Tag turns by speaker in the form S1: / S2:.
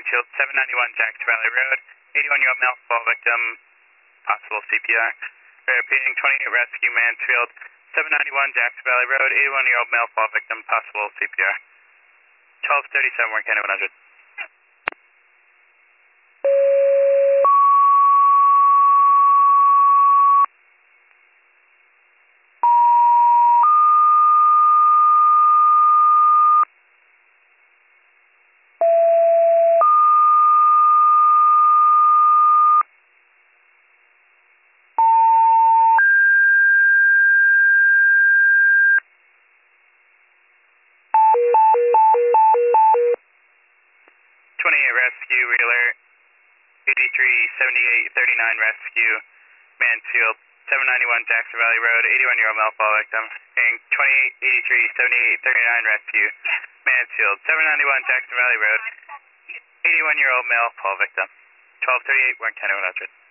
S1: Mansfield, 791 Jackson Valley Road, 81-year-old male fall victim, possible CPR. Repeating, 28 Rescue Mansfield, 791 Jackson Valley Road, 81-year-old male fall victim, possible CPR. 1237 Warren County 100. 28 Rescue, Realer, 837839 Rescue, Mansfield, 791 Jackson Valley Road, 81-year-old male fall victim. 28837839 Rescue, Mansfield, 791 Jackson Valley Road, 81-year-old male fall victim. 1238 Warren County 100.